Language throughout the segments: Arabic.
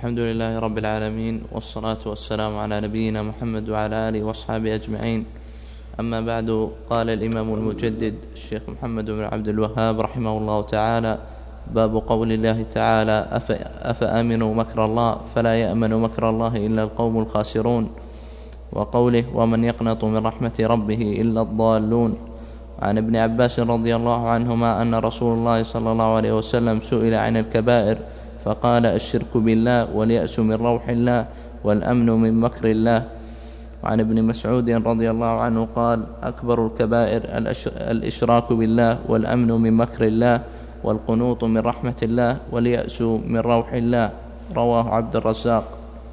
الحمد لله رب العالمين، والصلاة والسلام على نبينا محمد وعلى آله وأصحابه أجمعين. أما بعد، قال الإمام المجدد الشيخ محمد بن عبد الوهاب رحمه الله تعالى: باب قول الله تعالى: أفأمنوا مكر الله فلا يأمن مكر الله إلا القوم الخاسرون، وقوله: ومن يقنط من رحمة ربه إلا الضالون. عن ابن عباس رضي الله عنهما أن رسول الله صلى الله عليه وسلم سئل عن الكبائر فقال: الشرك بالله، واليأس من روح الله، والأمن من مكر الله. وعن ابن مسعود رضي الله عنه قال: أكبر الكبائر الإشراك بالله، والأمن من مكر الله، والقنوط من رحمة الله، واليأس من روح الله. رواه عبد الرزاق.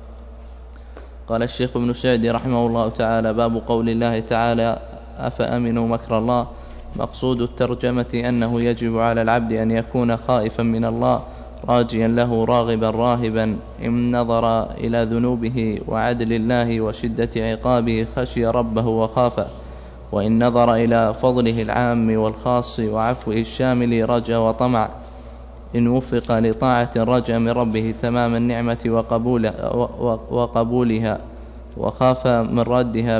قال الشيخ ابن سعدي رحمه الله تعالى: باب قول الله تعالى: أفأمنوا مكر الله. مقصود الترجمة أنه يجب على العبد أن يكون خائفا من الله، راجيا له، راغبا راهبا. إن نظر إلى ذنوبه وعدل الله وشدة عقابه خشي ربه وخافه، وإن نظر إلى فضله العام والخاص وعفوه الشامل رجا وطمع. إن وفق لطاعة رجا من ربه تمام النعمة وقبولها، وخاف من ردها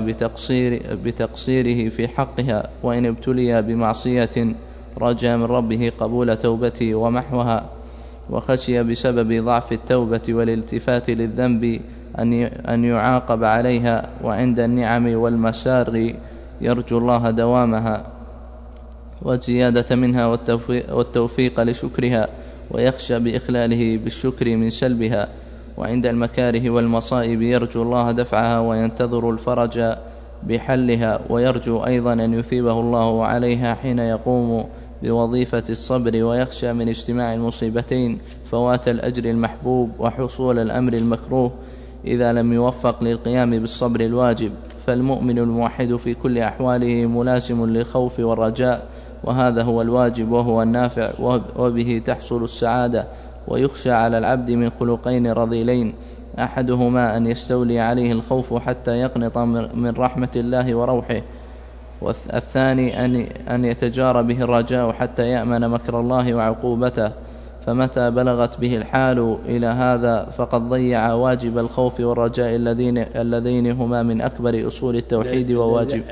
بتقصيره في حقها. وإن ابتلي بمعصية رجا من ربه قبول توبته ومحوها، وخشي بسبب ضعف التوبة والالتفات للذنب أن يعاقب عليها. وعند النعم والمسار يرجو الله دوامها والزيادة منها والتوفيق لشكرها، ويخشى بإخلاله بالشكر من سلبها. وعند المكاره والمصائب يرجو الله دفعها وينتظر الفرج بحلها، ويرجو أيضا أن يثيبه الله عليها حين يقوم بوظيفة الصبر، ويخشى من اجتماع المصيبتين فوات الأجر المحبوب وحصول الأمر المكروه إذا لم يوفق للقيام بالصبر الواجب. فالمؤمن الموحد في كل أحواله ملازم للخوف والرجاء، وهذا هو الواجب وهو النافع، وبه تحصل السعادة. ويخشى على العبد من خلقين رذيلين: أحدهما أن يستولي عليه الخوف حتى يقنط من رحمة الله وروحه، والثاني أن يتجار به الرجاء حتى يأمن مكر الله وعقوبته. فمتى بلغت به الحال إلى هذا فقد ضيع واجب الخوف والرجاء اللذين هما من أكبر أصول التوحيد وواجب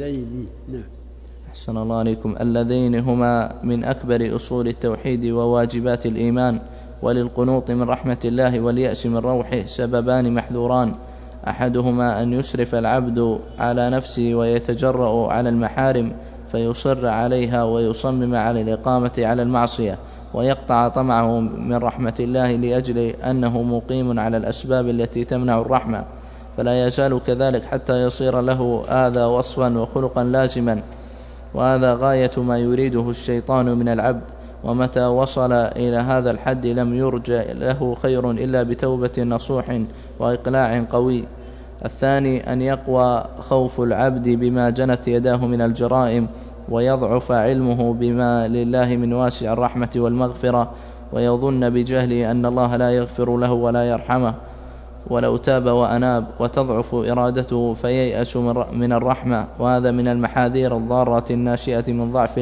أحسن الله عليكم، اللذين هما من أكبر أصول التوحيد وواجبات الإيمان. وللقنوط من رحمة الله واليأس من روحه سببان محذوران: أحدهما أن يسرف العبد على نفسه ويتجرأ على المحارم فيصر عليها ويصمم على الإقامة على المعصية، ويقطع طمعه من رحمة الله لأجل أنه مقيم على الأسباب التي تمنع الرحمة، فلا يزال كذلك حتى يصير له هذا وصفا وخلقا لازما. وهذا غاية ما يريده الشيطان من العبد، ومتى وصل إلى هذا الحد لم يرجى له خير إلا بتوبة نصوح وإقلاع قوي. الثاني أن يقوى خوف العبد بما جنت يداه من الجرائم، ويضعف علمه بما لله من واسع الرحمة والمغفرة، ويظن بجهله أن الله لا يغفر له ولا يرحمه ولو تاب وأناب، وتضعف إرادته فييأس من الرحمة. وهذا من المحاذير الضارة الناشئة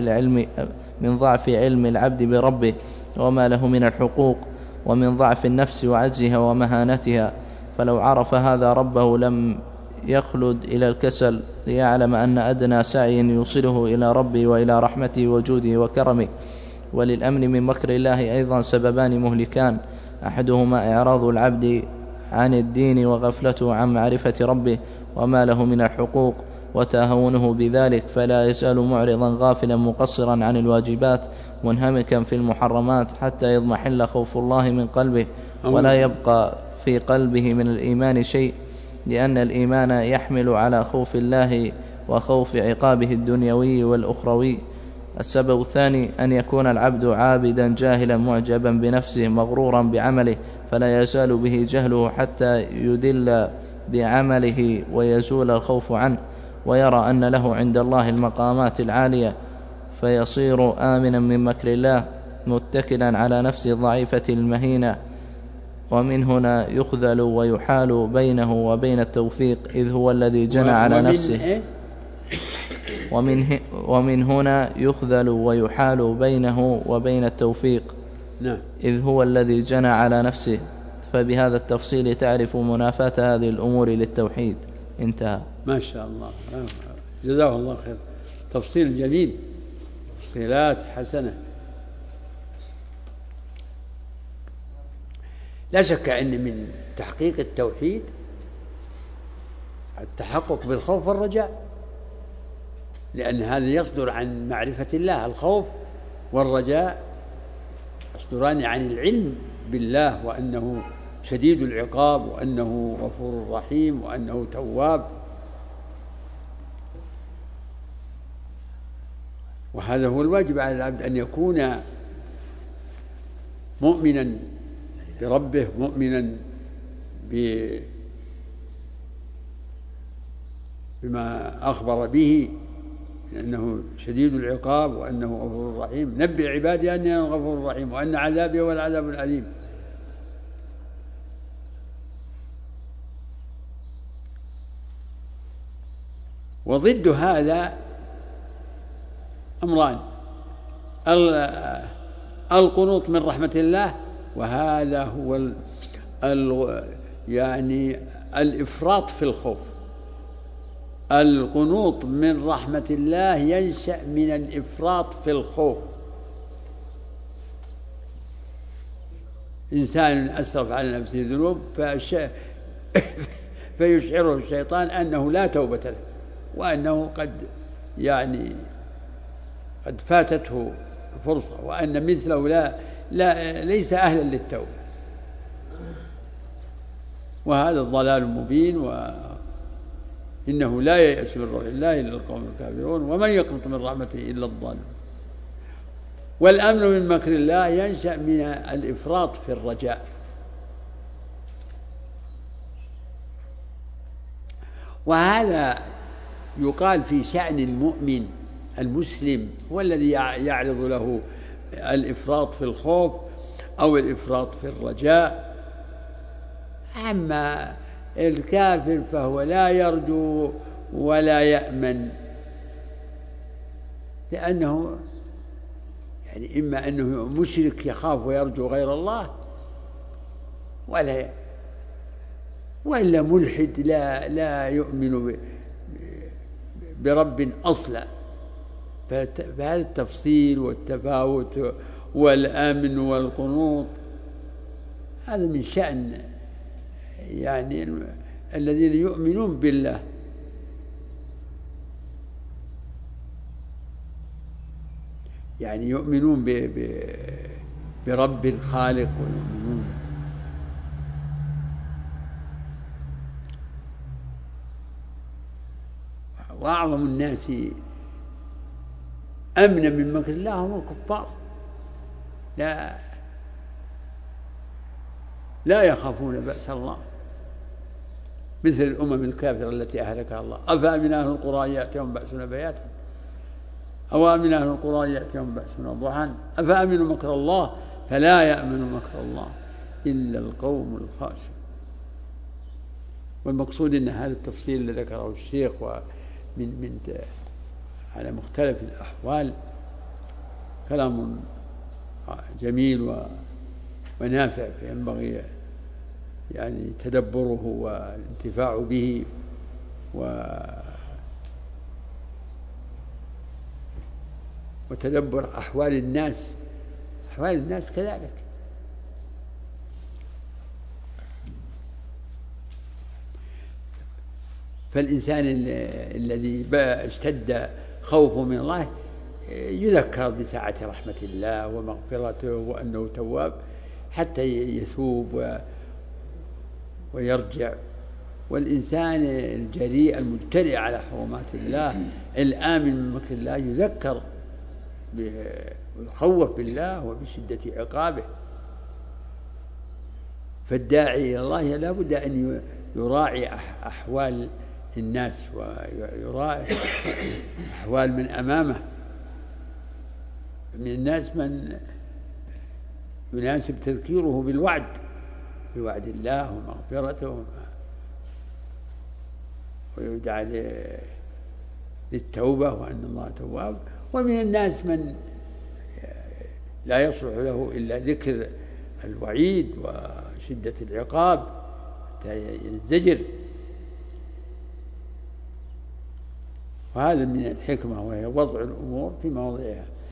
من ضعف علم العبد بربه وما له من الحقوق، ومن ضعف النفس وعجزها ومهانتها. فلو عرف هذا ربه لم يخلد إلى الكسل، ليعلم أن أدنى سعي يوصله إلى ربه وإلى رحمته وجوده وكرمه. وللأمن من مكر الله أيضا سببان مهلكان: أحدهما إعراض العبد عن الدين وغفلته عن معرفة ربه وما له من الحقوق وتهاونه بذلك، فلا يزال معرضا غافلا مقصرا عن الواجبات منهمكا في المحرمات حتى يضمحل خوف الله من قلبه، ولا يبقى في قلبه من الإيمان شيء، لأن الإيمان يحمل على خوف الله وخوف عقابه الدنيوي والأخروي. السبب الثاني أن يكون العبد عابدا جاهلا معجبا بنفسه مغرورا بعمله، فلا يزال به جهله حتى يدل بعمله ويزول الخوف عنه، ويرى أن له عند الله المقامات العالية، فيصير آمنا من مكر الله متكلا على نفسه الضعيفة المهينة. ومن هنا يخذل ويحال بينه وبين التوفيق، إذ هو الذي جنى على نفسه ومن هنا يخذل ويحال بينه وبين التوفيق، إذ هو الذي جنى على نفسه فبهذا التفصيل تعرف منافاة هذه الأمور للتوحيد. انتهى. ما شاء الله، جزاه الله خير، تفصيل جميل، تفصيلات حسنة. لا شك أن من تحقيق التوحيد التحقق بالخوف والرجاء، لأن هذا يصدر عن معرفة الله. الخوف والرجاء يصدران عن العلم بالله، وأنه شديد العقاب، وأنه غفور رحيم، وأنه تواب. وهذا هو الواجب على العبد، أن يكون مؤمنا بربه، مؤمنا بما أخبر به، أنه شديد العقاب وأنه غفور رحيم. نبئ عبادي أني أنا الغفور الرحيم وأن عذابي هو العذاب الأليم. وضد هذا أمران: القنوط من رحمة الله، وهذا هو يعني الإفراط في الخوف. القنوط من رحمة الله ينشأ من الإفراط في الخوف. إنسان أسرف على نفسه ذنوب فيشعره الشيطان أنه لا توبة له، وأنه قد فاتته فرصة، وأن مثله ليس أهلا للتوبة. وهذا الضلال مبين، وإنه لا ييأس من روح الله إلا القوم الكافرون، ومن يقنط من رحمته إلا الضالون. والأمن من مكر الله ينشأ من الإفراط في الرجاء. وهذا يقال في شأن المؤمن المسلم، هو الذي يعرض له الإفراط في الخوف أو الإفراط في الرجاء. أما الكافر فهو لا يرجو ولا يأمن، لأنه إما أنه مشرك يخاف ويرجو غير الله، وإلا ملحد لا يؤمن برب أصلا. فهذا التفصيل والتفاوت والأمن والقنوط هذا من شأن الذين يؤمنون بالله. يؤمنون برب خالق، ويؤمنون وأعظم الناس أمنا من مكر الله هم الكفار، لا يخافون بأس الله، مثل الأمم الكافرة التي أهلكها الله. أفأمن أهل القرى يأتيهم بأسنا بياتا أو أمن أهل القرى يأتيهم بأسنا ضحى أفأمنوا مكر الله فلا يأمن مكر الله إلا القوم الخاسرون. والمقصود أن هذا التفصيل الذي ذكره الشيخ من على مختلف الأحوال كلام جميل ونافع، فينبغي تدبره والانتفاع به وتدبر أحوال الناس كذلك. فالإنسان الذي اشتد خوفه من الله يذكر بسعة رحمة الله ومغفرته وأنه تواب حتى يتوب ويرجع. والإنسان الجريء المجترئ على حرمات الله الآمن من مكر الله يذكر ويخوف بالله وبشدة عقابه. فالداعي إلى الله لا بد أن يراعي أحوال الناس ويراعي أحوال من أمامه. من الناس من يناسب تذكيره بوعد الله ومغفرته ويدعى للتوبة وأن الله تواب. ومن الناس من لا يصلح له إلا ذكر الوعيد شدة العقاب حتى ينزجر. وهذا من الحكمة، وهي وضع الأمور في مواضعها.